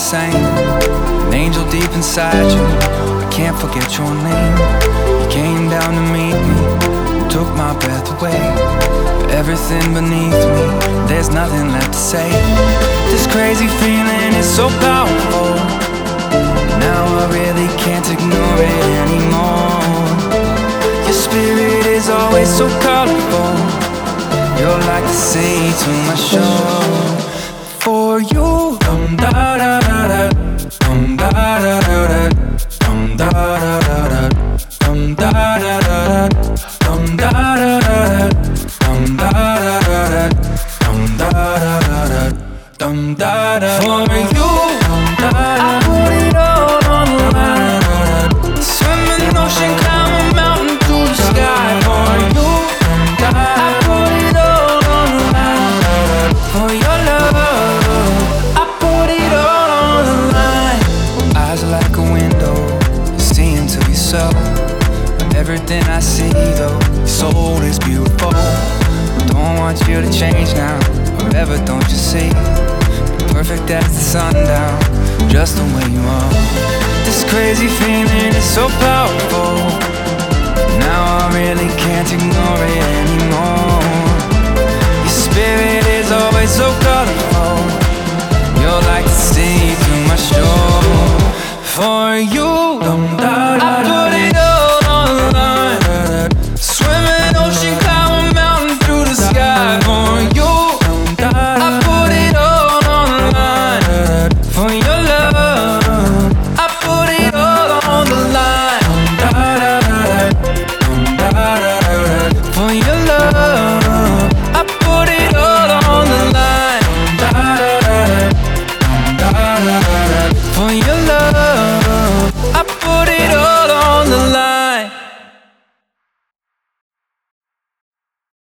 same. An angel deep inside you, I can't forget your name. You came down to meet me, took my breath away. Everything beneath me, there's nothing left to say. This crazy feeling is so powerful. Now I really can't ignore it anymore. Your spirit is always so colorful. You're like the sea to my shore. For you, dum da da da da, dum da da da da, dum da da da da, dum da da da da, dum da da da da, dum da da da da, dum da da da da, dum da da. For you, I put it all on the line. Swim in the ocean, climb a mountain to the sky. For you, I put it all on the line. For your love, I put it all on the line. Eyes are like a window, see into your soul. But everything I see though, your soul is beautiful. Don't want you to change now, forever don't you see? Perfect as the sundown, just the way you are. This crazy feeling is so powerful. Now I really can't ignore it anymore. Your spirit is always so colorful. You're like the sea to my shore. For you, dum da